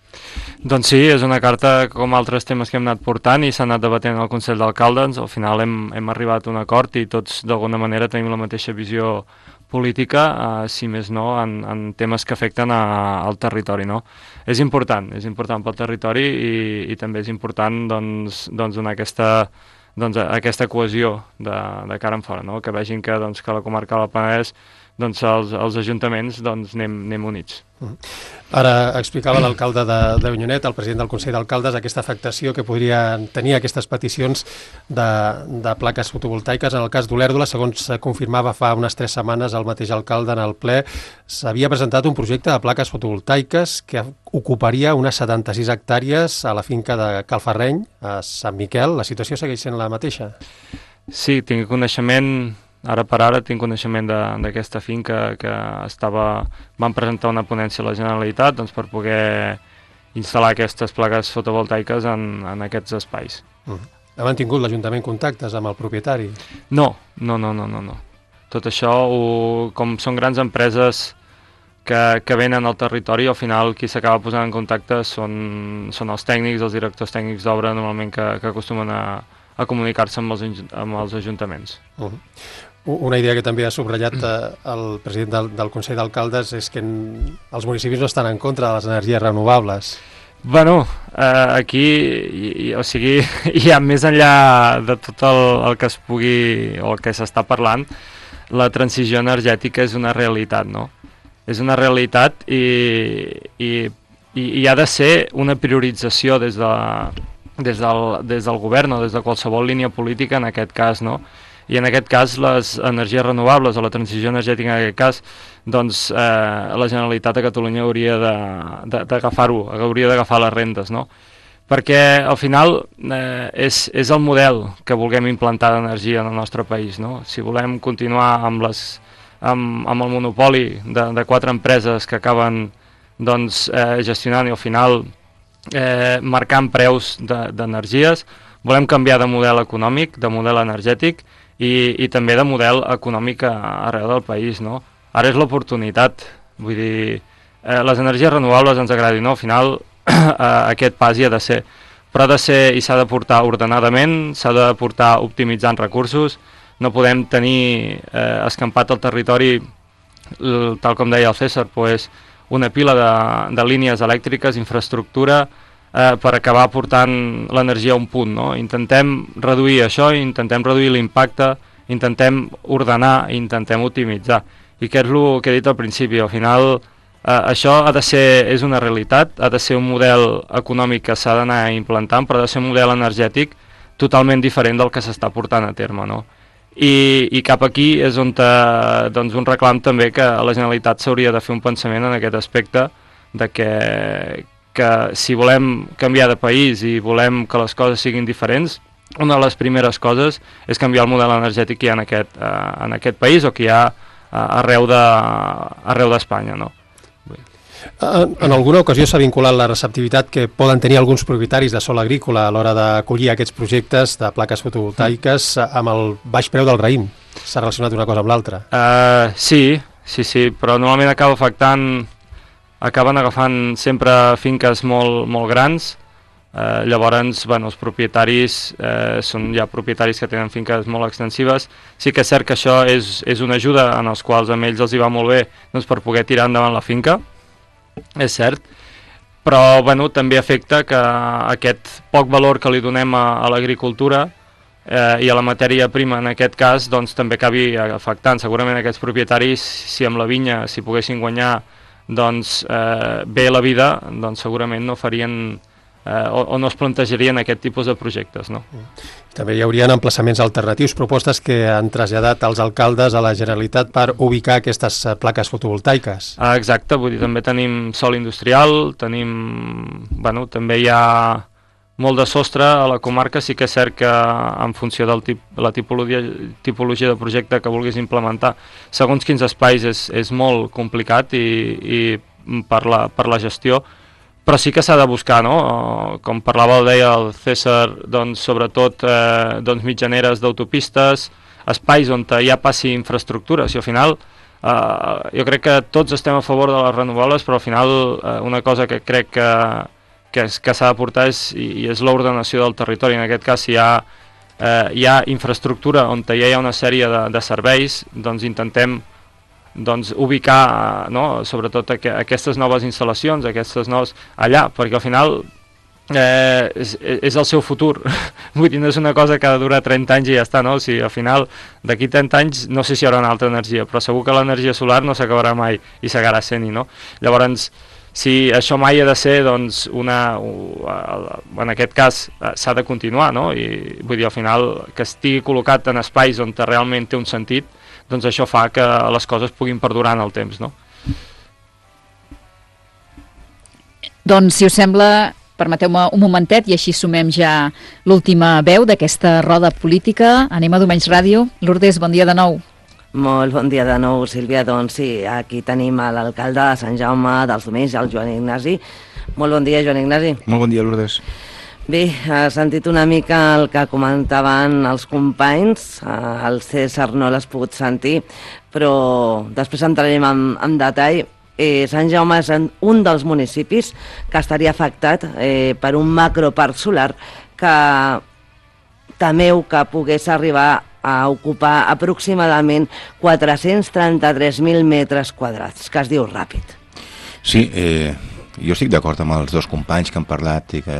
Doncs sí, és una carta com altres temes que hem anat portant i s'ha anat debatent al Consell d'Alcaldes. Al final hem, hem arribat a un acord i tots d'alguna manera tenim la mateixa visió política, eh, si més no, en, en temes que afecten a, al territori. No? És important, és important pel territori i, i també és important doncs, doncs donar aquesta... doncs, aquesta cohesió de, de cara en fora, no? Que vegin que, doncs, que la comarca del Penedès, doncs, els, els ajuntaments doncs, anem, anem units. Ara explicava l'alcalde de, de Avinyonet, el president del Consell d'Alcaldes, aquesta afectació que podrien tenir aquestes peticions de, de plaques fotovoltaiques. En el cas d'Olèrdola, segons se confirmava fa unes tres setmanes el mateix alcalde en el ple, s'havia presentat un projecte de plaques fotovoltaiques que ocuparia unes setanta-sis hectàrees a la finca de Calfarreny, a Sant Miquel. La situació segueix sent la mateixa? Sí, tinc coneixement... Ara per ara tinc coneixement d'aquesta finca que estava, van presentar una ponència a la Generalitat doncs, per poder instal·lar aquestes plaques fotovoltaiques en, en aquests espais. Uh-huh. Ha mantingut l'Ajuntament contactes amb el propietari? No, no, no, no, no. no. Tot això, ho, com són grans empreses que, que venen al territori, al final qui s'acaba posant en contacte són, són els tècnics, els directors tècnics d'obra, normalment que, que acostumen a, a comunicar-se amb, amb els ajuntaments. Uh-huh. Una idea que també ha subratllat eh, el president del, del Consell d'Alcaldes és que en, els municipis no estan en contra de les energies renovables. Bueno, eh, aquí i, i, o sigui, hi ha més enllà de tot el, el que es pugui o el que s'està parlant, la transició energètica és una realitat, no? És una realitat i, i, i, i ha de ser una priorització des, de, des, del, des del govern o des de qualsevol línia política en aquest cas, no? I en aquest cas les energies renovables o la transició energètica en aquest cas, doncs eh, la Generalitat de Catalunya hauria d'agafar-ho, hauria d'agafar les rendes, no? Perquè al final eh, és, és el model que vulguem implantar d'energia en el nostre país, no? Si volem continuar amb, les, amb, amb el monopoli de, de quatre empreses que acaben doncs, eh, gestionant i al final eh, marcant preus d'energies, de, volem canviar de model econòmic, de model energètic, I, i també de model econòmic arreu del país, no? Ara és l'oportunitat, vull dir, eh, les energies renovables ens agradin, no? Al final eh, aquest pas hi ha de ser, però ha de ser i s'ha de portar ordenadament, s'ha de portar optimitzant recursos, no podem tenir eh, escampat al territori, tal com deia el César, pues, una pila de, de línies elèctriques, infraestructura, Eh, per acabar portant l'energia a un punt, no? Intentem reduir això, intentem reduir l'impacte, intentem ordenar, intentem optimitzar. I que és el que he dit al principi, al final Uh, això ha de ser, és una realitat, ha de ser un model econòmic que s'ha d'anar implantant, però ha de ser un model energètic totalment diferent del que s'està portant a terme, no? I, i cap aquí és on te, doncs un reclam també que la Generalitat s'hauria de fer un pensament en aquest aspecte de que, que si volem canviar de país i volem que les coses siguin diferents, una de les primeres coses és canviar el model energètic que hi ha en aquest, uh, en aquest país o que hi ha uh, arreu de, arreu d'Espanya, no? En, en alguna ocasió s'ha vinculat la receptivitat que poden tenir alguns propietaris de sòl agrícola a l'hora d'acollir aquests projectes de plaques fotovoltaiques amb el baix preu del raïm. S'ha relacionat una cosa amb l'altra. Uh, sí, sí, sí, però normalment acaba afectant, acaben agafant sempre finques molt, molt grans. Uh, llavors, bueno, els propietaris uh, són ja propietaris que tenen finques molt extensives. Sí que és cert que això és, és una ajuda en els quals a ells els hi va molt bé, doncs, per poder tirar endavant la finca. És cert, però bueno, també afecta que aquest poc valor que li donem a, a l'agricultura eh, i a la matèria prima en aquest cas doncs també acabi afectant. Segurament aquests propietaris, si amb la vinya si poguessin guanyar doncs, eh, bé la vida, doncs segurament no farien eh, o, o no es plantejarien aquest tipus de projectes, no? També hi haurien emplaçaments alternatius, propostes que han traslladat els alcaldes a la Generalitat per ubicar aquestes plaques fotovoltaiques. Ah, exacte, vull dir, també tenim sòl industrial, tenim, bueno, també hi ha molt de sostre a la comarca. Sí que és cert que en funció de tip, la tipologia, tipologia de projecte que vulguis implementar, segons quins espais és, és molt complicat i, i per, la, per la gestió, però sí que s'ha de buscar, no? Com parlava, el deia el César, doncs, sobretot eh, doncs, mitjaneres d'autopistes, espais on ja passi infraestructures, i al final eh, jo crec que tots estem a favor de les renovables, però al final eh, una cosa que crec que, que, que s'ha de portar és, i és l'ordenació del territori. En aquest cas, si hi ha, eh, hi ha infraestructura on ja hi ha una sèrie de, de serveis, doncs intentem doncs, ubicar, no? Sobretot aqu aquestes noves instal·lacions, aquestes noves allà, perquè al final eh, és, és el seu futur. Vull dir, no és una cosa que ha de durar trenta anys i ja està, no? O sigui, al final, d'aquí trenta anys, no sé si hi haurà una altra energia, però segur que l'energia solar no s'acabarà mai i seguirà sent-hi, no? Llavors, si això mai ha de ser, doncs, una, en aquest cas, s'ha de continuar, no? I vull dir, al final, que estigui col·locat en espais on realment té un sentit, doncs això fa que les coses puguin perdurar en el temps, no? Doncs, si us sembla, permeteu-me un momentet i així sumem ja l'última veu d'aquesta roda política. Anem a Domenys Ràdio. Lourdes, bon dia de nou. Molt bon dia de nou, Sílvia. Doncs sí, aquí tenim l'alcalde de Sant Jaume dels Domenys, el Joan Ignasi. Molt bon dia, Joan Ignasi. Molt bon dia, Lourdes. Bé, has sentit una mica el que comentaven els companys, el César no l'has pogut sentir, però després entrarem en, en detall. Eh, Sant Jaume és un dels municipis que estaria afectat eh, per un macroparc solar que temeu que pogués arribar a ocupar aproximadament quatre-cents trenta-tres mil metres quadrats, que es diu ràpid. Sí, eh, jo estic d'acord amb els dos companys que han parlat i que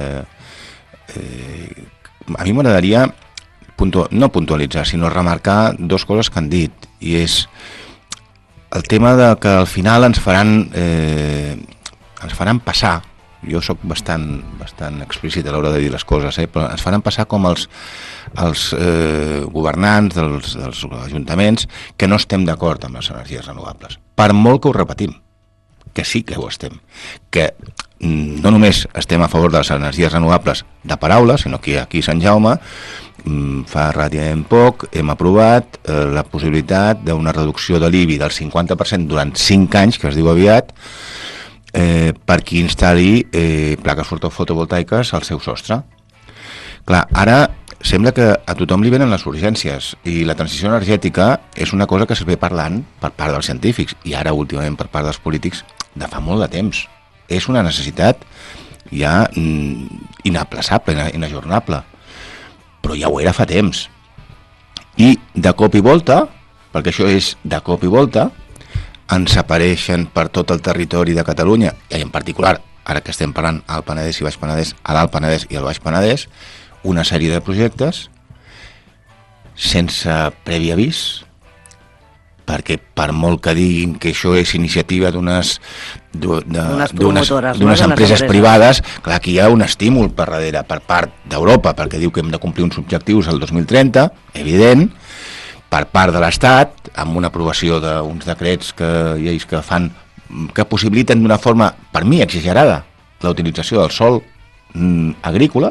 Eh, a mi m'agradaria puntu no puntualitzar, sinó remarcar dues coses que han dit, i és el tema de que al final ens faran eh, ens faran passar, jo sóc bastant, bastant explícit a l'hora de dir les coses, eh, però ens faran passar com els, els eh, governants dels, dels ajuntaments que no estem d'acord amb les energies renovables, per molt que ho repetim, que sí que ho estem, que no només estem a favor de les energies renovables de paraula, sinó que aquí a Sant Jaume fa relativament poc hem aprovat eh, la possibilitat d'una reducció de l'I B I del cinquanta per cent durant cinc anys, que es diu aviat, eh, per qui instal·li eh, plaques fotovoltaiques al seu sostre. Clar, ara sembla que a tothom li venen les urgències i la transició energètica és una cosa que es ve parlant per part dels científics i ara últimament per part dels polítics de fa molt de temps. És una necessitat ja inaplaçable, inajornable, però ja ho era fa temps. I de cop i volta, perquè això és de cop i volta, ens apareixen per tot el territori de Catalunya, i en particular, ara que estem parlant al Penedès i Baix Penedès, a l'Alt Penedès i al Baix Penedès, una sèrie de projectes sense previ avís, perquè per molt que diguin que això és iniciativa d'unes d'unes promotores, d'unes no? empreses privades, clar, aquí hi ha un estímul per darrere, per part d'Europa, perquè diu que hem de complir uns objectius el dos mil trenta, evident, per part de l'Estat, amb una aprovació d'uns decrets que lleis que fan, que possibiliten d'una forma, per mi, exagerada, la utilització del sòl mm, agrícola,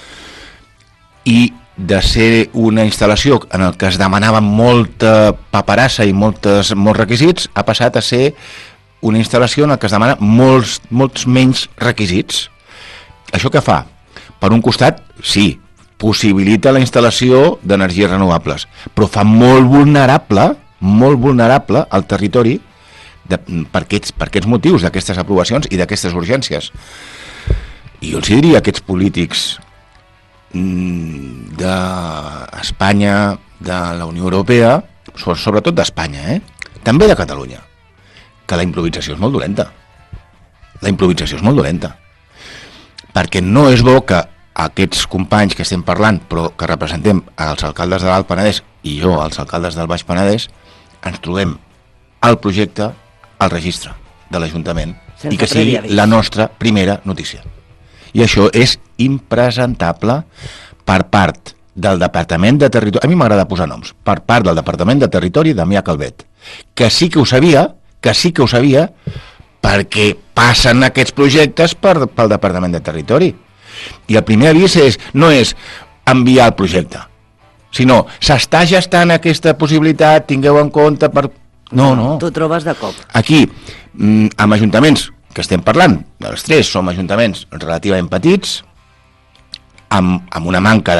i de ser una instal·lació en el que es demanava molta paperassa i moltes, molts requisits, ha passat a ser una instal·lació en la que es demana molts, molts menys requisits. Això què fa? Per un costat, sí, possibilita la instal·lació d'energies renovables, però fa molt vulnerable, molt vulnerable al territori de, per, aquests, per aquests motius d'aquestes aprovacions i d'aquestes urgències. I jo els diria a aquests polítics d'Espanya, de la Unió Europea, sobretot d'Espanya, eh? També de Catalunya, que la improvisació és molt dolenta. La improvisació és molt dolenta. Perquè no és bo que aquests companys que estem parlant, però que representem els alcaldes de l'Alt Penedès i jo, els alcaldes del Baix Penedès, ens trobem al projecte, al registre de l'Ajuntament, i que sigui la nostra primera notícia. I això és impresentable per part del Departament de Territori, a mi m'agrada posar noms, per part del Departament de Territori Damià Calvet, que sí que ho sabia, que sí que ho sabia, perquè passen aquests projectes per, pel Departament de Territori. I el primer avís és, no és enviar el projecte, sinó s'està gestant aquesta possibilitat, tingueu en compte per... No, no. T'ho trobes de cop. Aquí, amb ajuntaments que estem parlant, els tres som ajuntaments relativament petits, amb, amb una manca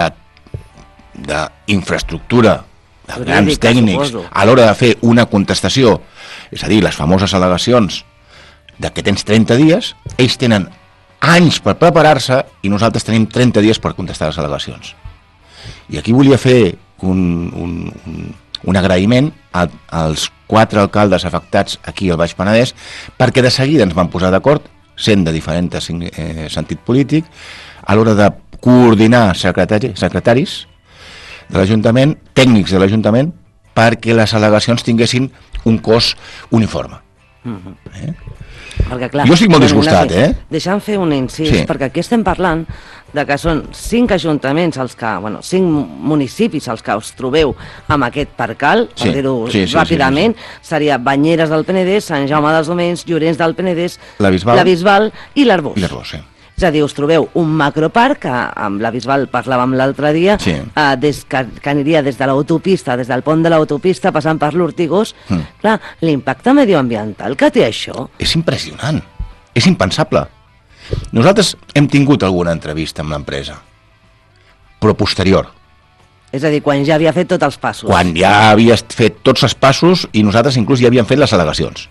d'infraestructura, de, de grans tècnics, a l'hora de fer una contestació, és a dir, les famoses al·legacions de que tens trenta dies, ells tenen anys per preparar-se i nosaltres tenim trenta dies per contestar les al·legacions. I aquí volia fer un, un, un, un agraïment a, als quatre alcaldes afectats aquí al Baix Penedès, perquè de seguida ens van posar d'acord, sent de diferent eh, sentit polític, a l'hora de coordinar secretari, secretaris de l'Ajuntament, tècnics de l'Ajuntament, perquè les al·legacions tinguessin un cos uniforme. Mm-hmm. eh? Perquè, clar, jo estic molt disgustat, eh? Deixa'm fer un incís, sí. Perquè aquí estem parlant de que són cinc ajuntaments, els que, bueno, cinc municipis els que us trobeu amb aquest percal, per sí, dir-ho sí, sí, ràpidament, sí, sí, sí. Seria Banyeres del Penedès, Sant Jaume dels Domenys, Llorenç del Penedès, la Bisbal, la Bisbal i l'Arbós. I l'Arbós, sí. És a dir, us trobeu un macroparc, que amb la Bisbal parlàvem l'altre dia, sí. eh, des, que, que aniria des de l'autopista, des del pont de l'autopista, passant per l'Ortigós. Mm. Clar, l'impacte medioambiental que té això... És impressionant, és impensable. Nosaltres hem tingut alguna entrevista amb l'empresa, però posterior. És a dir, quan ja havia fet tots els passos. Quan ja havia fet tots els passos i nosaltres inclús ja havíem fet les al·legacions.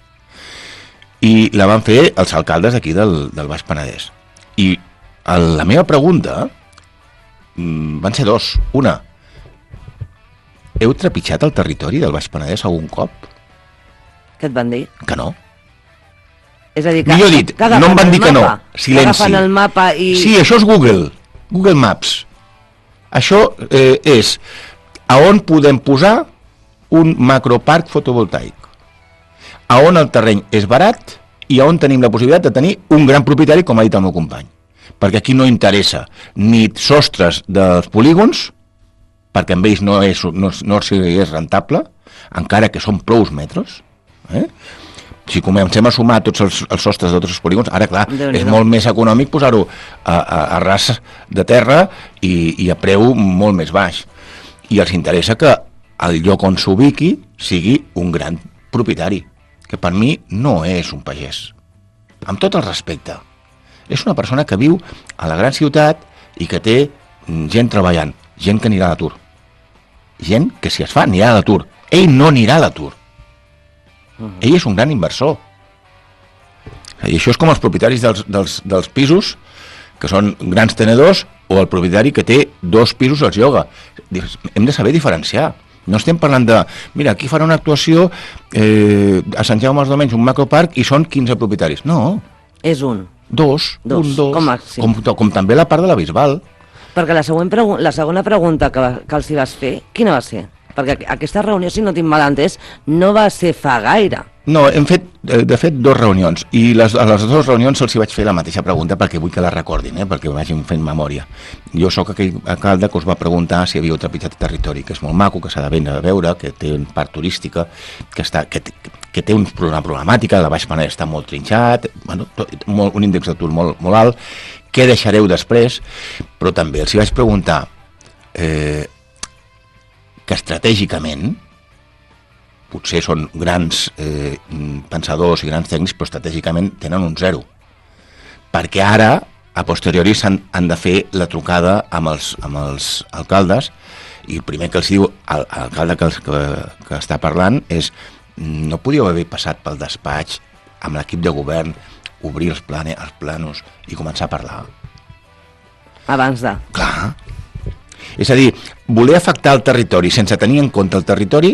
I la van fer els alcaldes d'aquí del, del Baix Penedès. I el, la meva pregunta mmm, van ser dos. Una, heu trepitjat el territori del Baix Penedès algun cop? Què et van dir? Que no. És a dir, que, millor dit, no em van dir que no. Silenci. Que el mapa i... Sí, això és Google. Google Maps. Això eh, és a on podem posar un macroparc fotovoltaic. A on el terreny és barat i a on tenim la possibilitat de tenir un gran propietari, com ha dit el meu company. Perquè aquí no interessa ni sostres dels polígons, perquè amb ells no és, no, no és rentable, encara que són prous metres. Eh? Si comencem a sumar tots els, els sostres d'altres polígons, ara, clar, és molt més econòmic posar-ho a, a, a ras de terra i, i a preu molt més baix. I els interessa que el lloc on s'ubiqui sigui un gran propietari, que per mi no és un pagès. Amb tot el respecte. És una persona que viu a la gran ciutat i que té gent treballant, gent que anirà a l'atur. Gent que, si es fa, anirà a l'atur. Ell no anirà a l'atur. Uh-huh. Ell és un gran inversor. I això és com els propietaris dels, dels, dels pisos, que són grans tenedors, o el propietari que té dos pisos als lloga. Hem de saber diferenciar. No estem parlant de, mira, aquí farà una actuació eh, a Sant Jaume dels Domenys, un macroparc, i són quinze propietaris. No. És un. Dos. Dos. Un, dos. Com, com, com també la part de la Bisbal. Perquè la, següent pregu la segona pregunta que, que els hi vas fer, quina va ser? Perquè aquesta reunió, si no tinc mal entès, no va ser fa gaire. No, hem fet, de fet, dues reunions, i les, a les dues reunions se'ls hi vaig fer la mateixa pregunta perquè vull que la recordin, eh, perquè ho vagin fent memòria. Jo sóc aquell alcalde que us va preguntar si havíeu trepitjat el territori, que és molt maco, que s'ha de vendre a veure, que té una part turística, que, està, que, que té una problemàtica, la Baix Penedès està molt trinxat, bueno, tot, molt, un índex d'atur molt, molt alt, què deixareu després? Però també els hi vaig preguntar eh, que estratègicament, potser són grans eh, pensadors i grans tècnics, però estratègicament tenen un zero. Perquè ara, a posteriori, han, han de fer la trucada amb els, amb els alcaldes, i el primer que els diu l'alcalde que, que, que està parlant és no podíeu haver passat pel despatx amb l'equip de govern, obrir els, plane, els planos i començar a parlar. Abans de... Clar. És a dir, voler afectar el territori sense tenir en compte el territori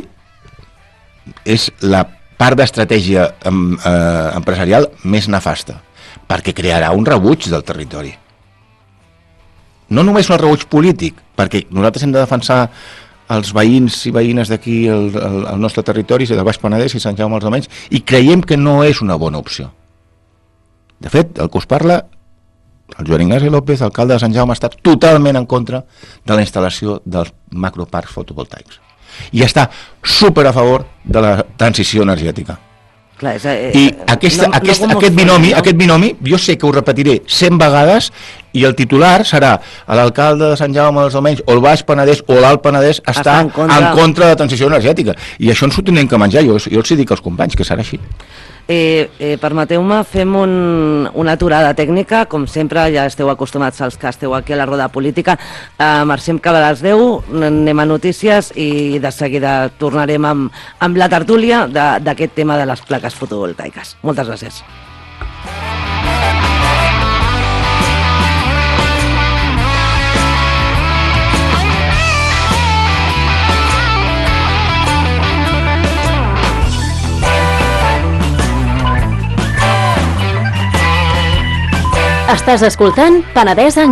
és la part d'estratègia eh, empresarial més nefasta, perquè crearà un rebuig del territori. No només un rebuig polític, perquè nosaltres hem de defensar els veïns i veïnes d'aquí, el, el, el nostre territori, del Baix Penedès i Sant Jaume dels Domenys, i creiem que no és una bona opció. De fet, el que us parla, el Joan Ignasi López, alcalde de Sant Jaume, està totalment en contra de la instal·lació dels macroparcs fotovoltaics. I està super a favor de la transició energètica. Clar, és, eh, I aquesta, no, aquest, no aquest, binomi, no? aquest binomi, jo sé que ho repetiré cent vegades i el titular serà l'alcalde de Sant Jaume dels Domenys o el Baix Penedès o l'Alt Penedès està, està en, contra... en contra de la transició energètica. I això ens ho tenim que menjar, jo, jo els dic als companys que serà així. Eh, eh, permeteu-me, fem un, una aturada tècnica, com sempre, ja esteu acostumats als que esteu aquí a la roda política. Eh, marxem cap a les deu, anem a notícies i de seguida tornarem amb, amb la tertúlia d'aquest tema de les plaques fotovoltaiques. Moltes gràcies. Estàs escoltant Penedès en